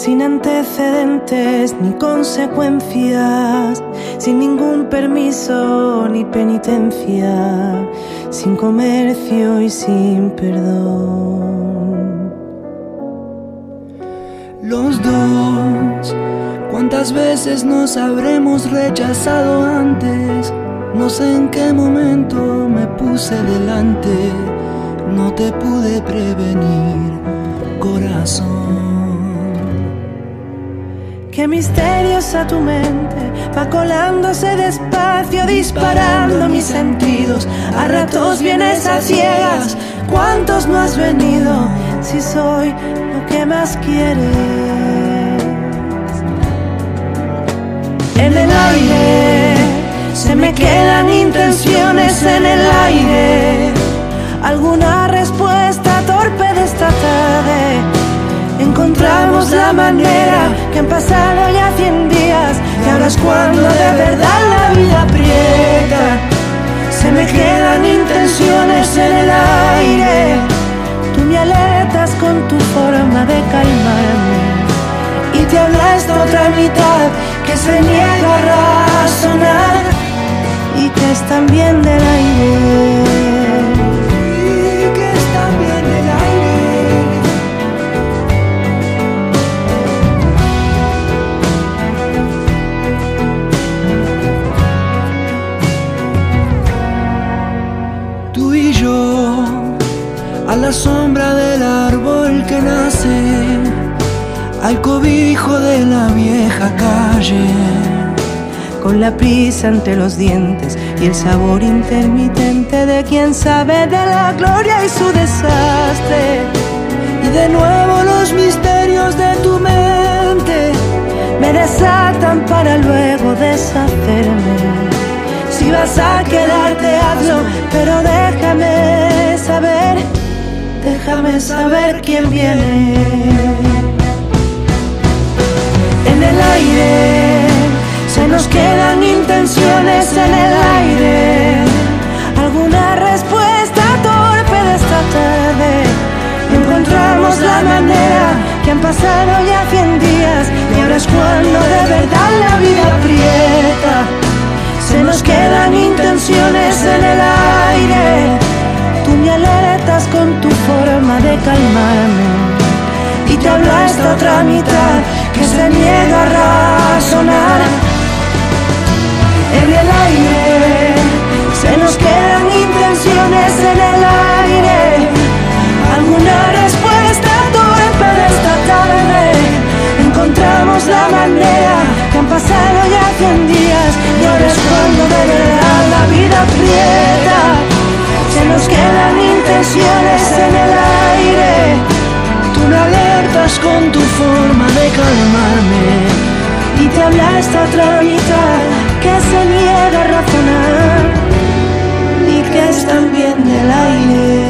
sin antecedentes ni consecuencias, sin ningún permiso ni penitencia, sin comercio y sin perdón. Los dos, ¿cuántas veces nos habremos rechazado antes? No sé en qué momento me puse delante, no te pude prevenir, corazón. Qué misteriosa tu mente, va colándose despacio, disparando mis sentidos. A ratos vienes a ciegas, ¿cuántos no has venido? Si soy lo que más quieres. En el aire se me quedan intenciones, en el aire alguna respuesta torpe de esta tarde. Encontramos la manera que han pasado ya 100 días y ahora es cuando de verdad la vida aprieta. Se me quedan intenciones en el aire, tú me alertas con tu forma de calmarme y te habla esta otra mitad que se niega a razonar y que es también del aire. A la sombra del árbol que nace, al cobijo de la vieja calle, con la prisa entre los dientes y el sabor intermitente de quien sabe de la gloria y su desastre. Y de nuevo los misterios de tu mente me desatan para luego deshacerme. Si vas a quedarte, hazlo, pero déjame saber quién viene. En el aire se nos quedan intenciones, en el aire alguna respuesta torpe de esta tarde. Encontramos la manera que han pasado ya 100 días y ahora es cuando de verdad la vida aprieta. Se nos quedan intenciones en el aire, tú me alertas con tu forma de calmarme y te habla esta otra mitad que se niega a razonar. En el aire se nos quedan intenciones, en el aire alguna respuesta torpe de esta tarde. Encontramos la manera que han pasado ya 100 días y ahora es cuando de verdad la vida aprieta. Se nos quedan intenciones en el aire, tú me alertas con tu forma de calmarme y te habla esta otra mitad que se niega a razonar y que es también del aire.